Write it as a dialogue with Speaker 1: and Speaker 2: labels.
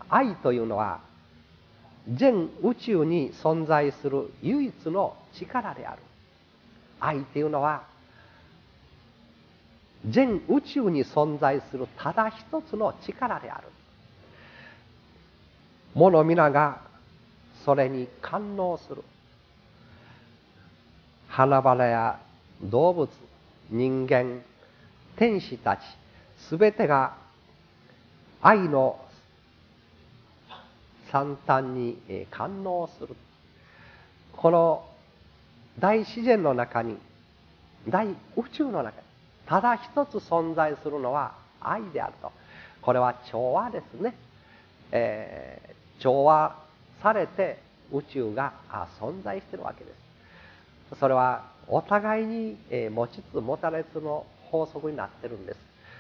Speaker 1: 愛というのは全宇宙に存在する唯一の力である。愛というのは全宇宙に存在するただ一つの力である。物皆がそれに感応する。花々や動物、人間、天使たち、すべてが愛の惨憺に感応する。この大自然の中に、大宇宙の中に、ただ一つ存在するのは愛であると。これは調和ですね。調和されて宇宙が存在しているわけです。それはお互いに持ちつ持たれつの法則になっているんです。